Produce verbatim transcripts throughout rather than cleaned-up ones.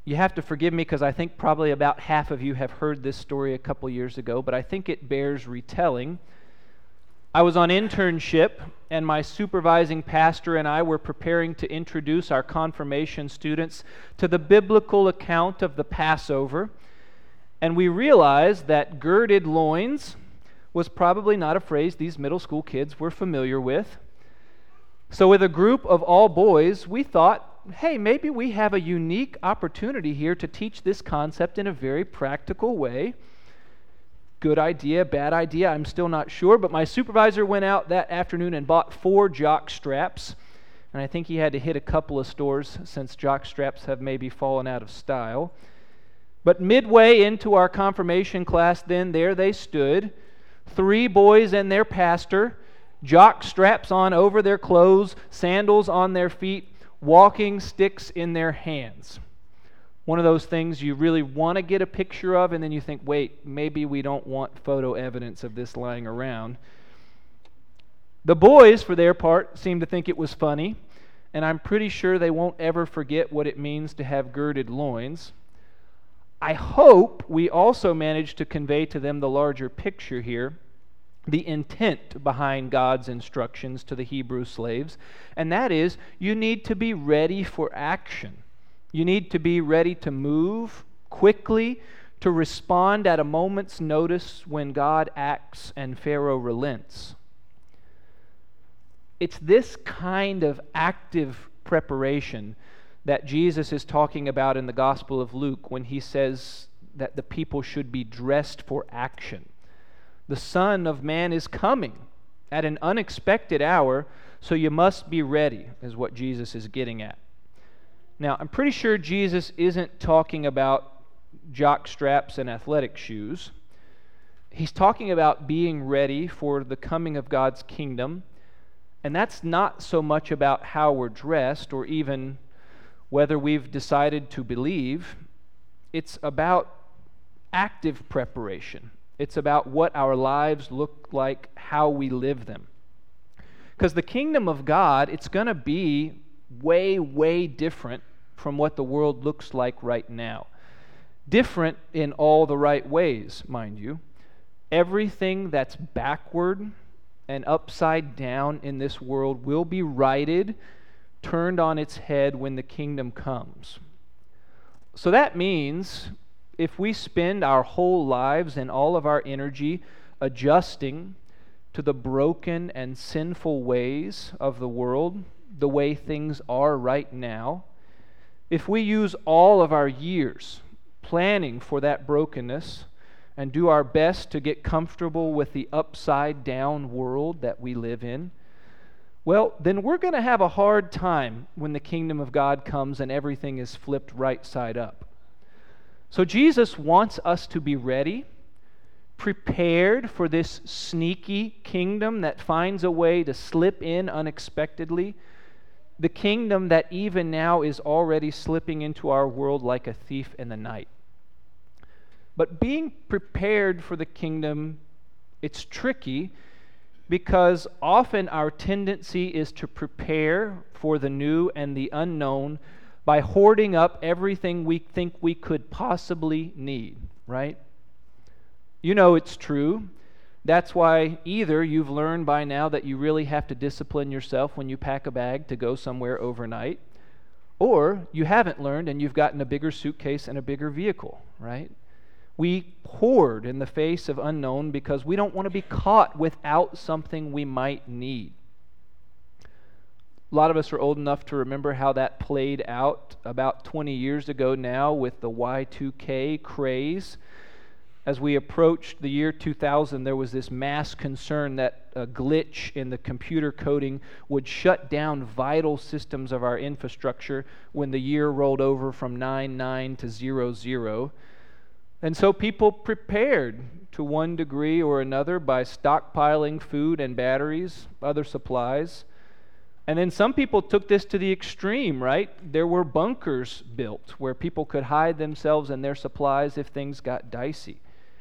You have to forgive me because I think probably about half of you have heard this story a couple years ago, but I think it bears retelling. I was on internship, and my supervising pastor and I were preparing to introduce our confirmation students to the biblical account of the Passover, and we realized that girded loins was probably not a phrase these middle school kids were familiar with. So with a group of all boys, we thought, hey, maybe we have a unique opportunity here to teach this concept in a very practical way. Good idea, bad idea, I'm still not sure, but my supervisor went out that afternoon and bought four jock straps, and I think he had to hit a couple of stores since jock straps have maybe fallen out of style. But midway into our confirmation class then, there they stood, three boys and their pastor, jock straps on over their clothes, sandals on their feet, walking sticks in their hands. One of those things you really want to get a picture of, and then you think, wait, maybe we don't want photo evidence of this lying around. The boys, for their part, seemed to think it was funny, and I'm pretty sure they won't ever forget what it means to have girded loins. I hope we also managed to convey to them the larger picture here, the intent behind God's instructions to the Hebrew slaves, and that is, you need to be ready for action. You need to be ready to move quickly, to respond at a moment's notice when God acts and Pharaoh relents. It's this kind of active preparation that Jesus is talking about in the Gospel of Luke when he says that the people should be dressed for action. The Son of Man is coming at an unexpected hour, so you must be ready, is what Jesus is getting at. Now, I'm pretty sure Jesus isn't talking about jock straps and athletic shoes. He's talking about being ready for the coming of God's kingdom, and that's not so much about how we're dressed or even whether we've decided to believe. It's about active preparation. It's about what our lives look like, how we live them. Because the kingdom of God, it's going to be way, way different from what the world looks like right now. Different in all the right ways, mind you. Everything that's backward and upside down in this world will be righted, turned on its head when the kingdom comes. So that means if we spend our whole lives and all of our energy adjusting to the broken and sinful ways of the world, the way things are right now, if we use all of our years planning for that brokenness and do our best to get comfortable with the upside-down world that we live in, well, then we're going to have a hard time when the kingdom of God comes and everything is flipped right side up. So Jesus wants us to be ready, prepared for this sneaky kingdom that finds a way to slip in unexpectedly, the kingdom that even now is already slipping into our world like a thief in the night. But being prepared for the kingdom, it's tricky because often our tendency is to prepare for the new and the unknown by hoarding up everything we think we could possibly need, right? You know it's true. That's why either you've learned by now that you really have to discipline yourself when you pack a bag to go somewhere overnight, or you haven't learned and you've gotten a bigger suitcase and a bigger vehicle, right? We hoard in the face of unknown because we don't want to be caught without something we might need. A lot of us are old enough to remember how that played out about twenty years ago now with the Y two K craze. As we approached the year two thousand, there was this mass concern that a glitch in the computer coding would shut down vital systems of our infrastructure when the year rolled over from nine nine to zero zero. And so people prepared to one degree or another by stockpiling food and batteries, other supplies. And then some people took this to the extreme, right? There were bunkers built where people could hide themselves and their supplies if things got dicey.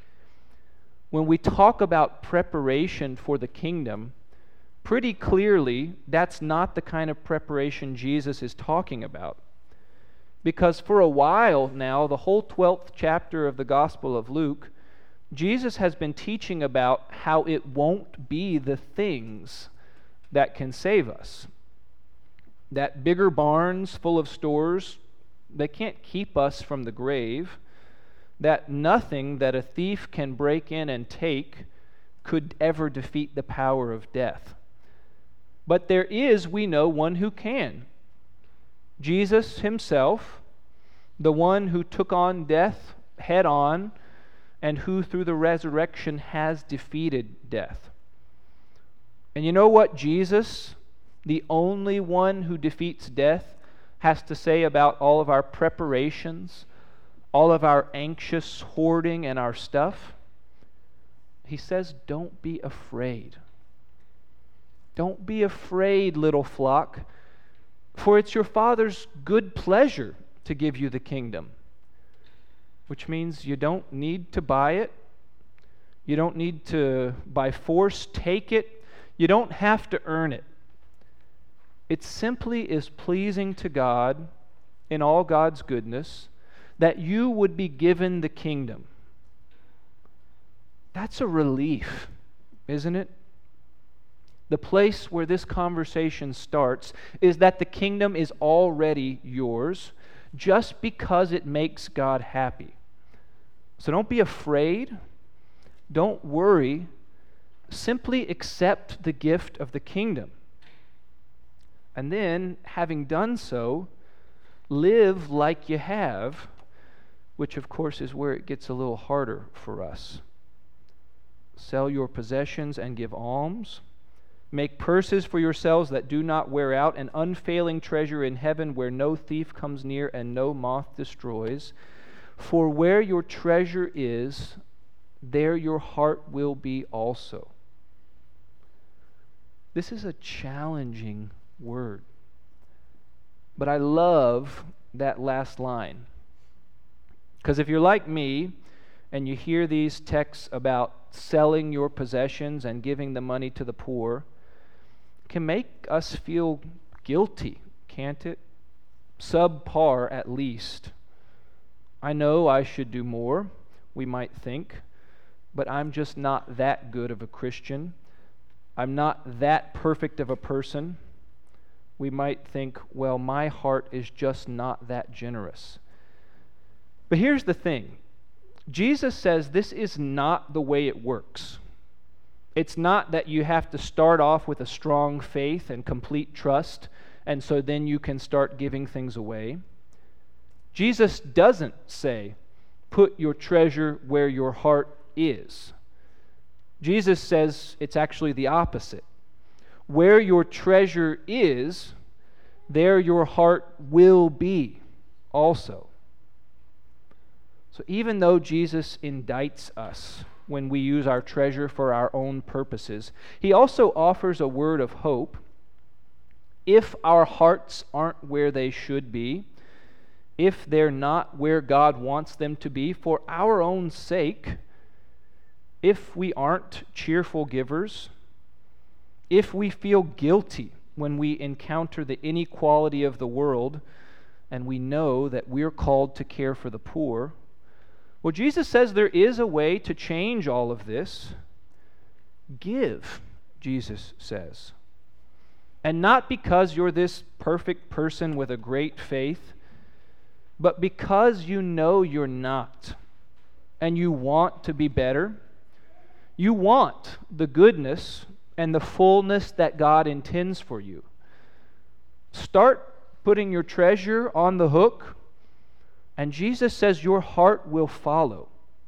When we talk about preparation for the kingdom, pretty clearly that's not the kind of preparation Jesus is talking about. Because for a while now, the whole twelfth chapter of the Gospel of Luke, Jesus has been teaching about how it won't be the things that can save us. That bigger barns full of stores, they can't keep us from the grave. That nothing that a thief can break in and take could ever defeat the power of death. But there is, we know, one who can. Jesus himself, the one who took on death head on, and who through the resurrection has defeated death. And you know what Jesus, the only one who defeats death, has to say about all of our preparations, all of our anxious hoarding and our stuff? He says, don't be afraid. Don't be afraid, little flock, for it's your Father's good pleasure to give you the kingdom. Which means you don't need to buy it. You don't need to, by force, take it. You don't have to earn it. It simply is pleasing to God, in all God's goodness, that you would be given the kingdom. That's a relief, isn't it? The place where this conversation starts is that the kingdom is already yours, just because it makes God happy. So don't be afraid. Don't worry. Simply accept the gift of the kingdom. And then, having done so, live like you have, which of course is where it gets a little harder for us. Sell your possessions and give alms. Make purses for yourselves that do not wear out, an unfailing treasure in heaven where no thief comes near and no moth destroys. For where your treasure is, there your heart will be also. This is a challenging word. But I love that last line. Because if you're like me, and you hear these texts about selling your possessions and giving the money to the poor, can make us feel guilty, can't it? Subpar at least. I know I should do more, we might think, but I'm just not that good of a Christian. I'm not that perfect of a person. We might think, well, my heart is just not that generous. But here's the thing. Jesus says this is not the way it works. It's not that you have to start off with a strong faith and complete trust, and so then you can start giving things away. Jesus doesn't say, put your treasure where your heart is. Jesus says it's actually the opposite. Where your treasure is, there your heart will be also. So even though Jesus indicts us when we use our treasure for our own purposes, he also offers a word of hope. If our hearts aren't where they should be, if they're not where God wants them to be for our own sake, if we aren't cheerful givers, if we feel guilty when we encounter the inequality of the world and we know that we're called to care for the poor, well, Jesus says there is a way to change all of this. Give, Jesus says. And not because you're this perfect person with a great faith, but because you know you're not, and you want to be better. You want the goodness and the fullness that God intends for you. Start putting your treasure on the hook, and Jesus says your heart will follow.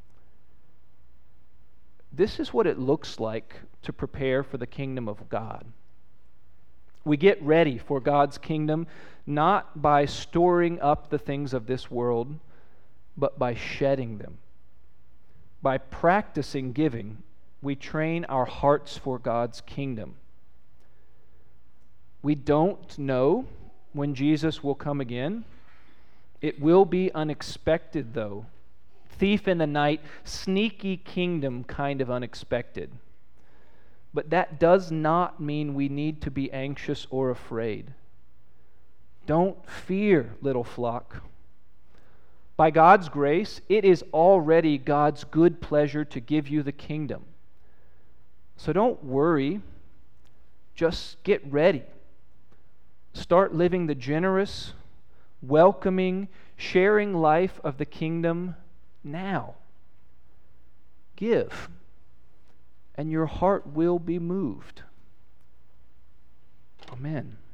This is what it looks like to prepare for the kingdom of God. We get ready for God's kingdom not by storing up the things of this world, but by shedding them. By practicing giving, we train our hearts for God's kingdom. We don't know when Jesus will come again. It will be unexpected, though. Thief in the night, sneaky kingdom kind of unexpected. But that does not mean we need to be anxious or afraid. Don't fear, little flock, By God's grace, it is already God's good pleasure to give you the kingdom. So don't worry. Just get ready. Start living the generous, welcoming, sharing life of the kingdom now. Give, and your heart will be moved. Amen.